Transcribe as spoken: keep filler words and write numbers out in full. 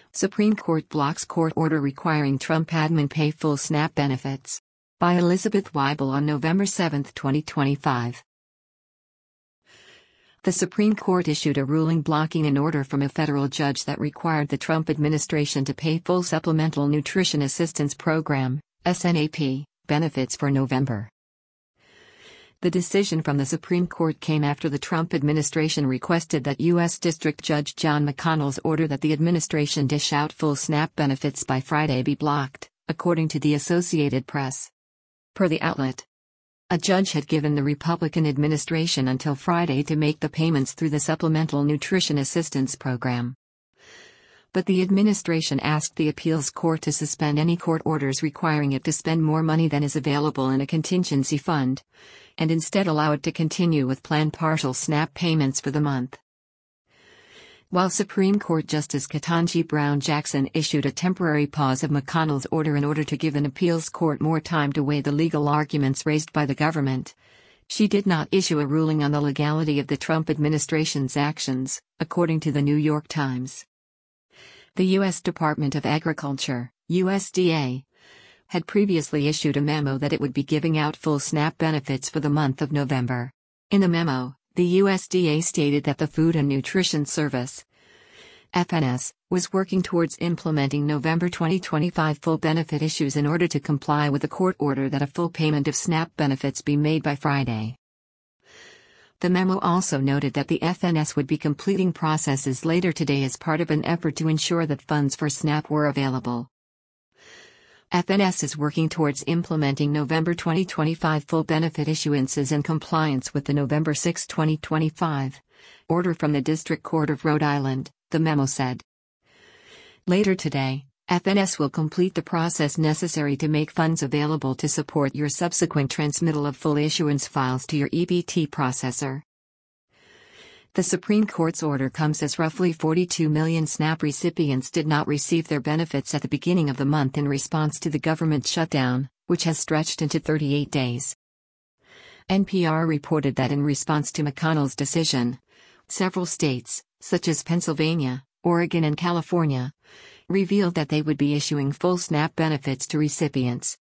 Supreme Court blocks court order requiring Trump admin pay full SNAP benefits. By Elizabeth Weibel on November seventh, twenty twenty-five. The Supreme Court issued a ruling blocking an order from a federal judge that required the Trump administration to pay full Supplemental Nutrition Assistance Program, S N A P, benefits for November. The decision from the Supreme Court came after the Trump administration requested that U S District Judge John McConnell's order that the administration dish out full SNAP benefits by Friday be blocked, according to the Associated Press. Per the outlet, a judge had given the Republican administration until Friday to make the payments through the Supplemental Nutrition Assistance Program. But the administration asked the appeals court to suspend any court orders requiring it to spend more money than is available in a contingency fund, and instead allow it to continue with planned partial SNAP payments for the month. While Supreme Court Justice Ketanji Brown Jackson issued a temporary pause of McConnell's order in order to give an appeals court more time to weigh the legal arguments raised by the government, she did not issue a ruling on the legality of the Trump administration's actions, according to the New York Times. The U S Department of Agriculture, U S D A, had previously issued a memo that it would be giving out full SNAP benefits for the month of November. In the memo, the U S D A stated that the Food and Nutrition Service, F N S, was working towards implementing November twenty twenty-five full benefit issues in order to comply with a court order that a full payment of SNAP benefits be made by Friday. The memo also noted that the F N S would be completing processes later today as part of an effort to ensure that funds for SNAP were available. F N S is working towards implementing November twenty twenty-five full benefit issuances in compliance with the November sixth, twenty twenty-five, order from the District Court of Rhode Island, the memo said. Later today, F N S will complete the process necessary to make funds available to support your subsequent transmittal of full issuance files to your E B T processor. The Supreme Court's order comes as roughly forty-two million SNAP recipients did not receive their benefits at the beginning of the month in response to the government shutdown, which has stretched into thirty-eight days. N P R reported that in response to McConnell's decision, several states, such as Pennsylvania, Oregon and California, revealed that they would be issuing full SNAP benefits to recipients,